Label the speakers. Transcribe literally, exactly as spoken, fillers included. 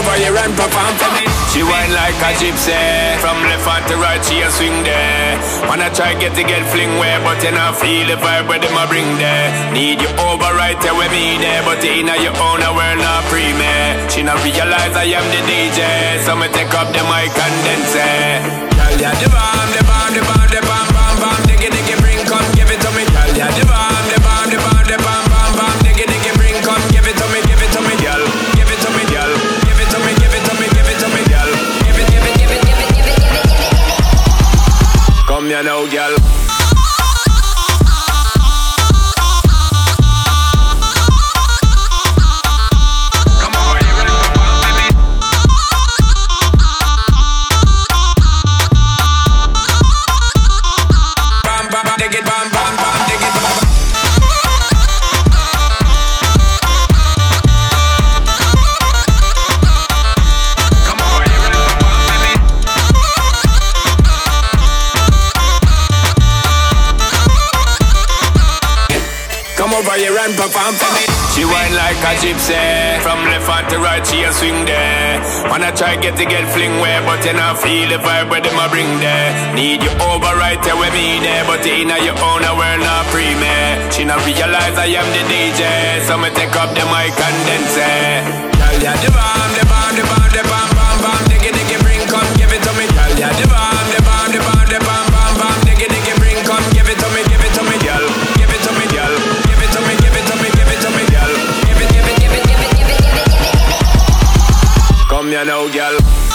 Speaker 1: over here and perform for me. She whine like a gypsy, from left hand to right she a swing there. Wanna try get to get fling where, but you not feel the vibe where them a bring there. Need you over right there with me there, but you inna your own a world not free me. She not realize I am the D J, so me take up the mic and then say, girl, yeah, the bomb, the bomb, the bomb, the bomb, bomb, bomb, diggy, diggy, bring, come, give it to me, girl, yeah, the bomb, the bomb, the bomb, the bomb, bomb, bomb, diggy, diggy, bring, come, give it to me, give it to me, girl, give it to me, girl, give it to me, give it to me, give it to me, girl, give it, give it, give it, give it, give it, give it, give it. Come here now, girl. Over here and perform for me. She whine like a gypsy, from left hand to right she a swing there. Wanna try get to get fling where, but you not feel the vibe where them a bring there. Need you over right there with me there, but you inna your own a world not free me. She not realize I am the D J, so me take up the mic and then say, girl, yeah, the bomb, the bomb, the bomb, the bomb, bomb, bomb, diggy, diggy, bring, come, give it to me, girl, yeah, the bomb, the bomb, the bomb, the bomb, bomb, bomb, diggy, diggy, bring, come, give it to me, give it to me, girl, give it to me, girl. Come here now, girl.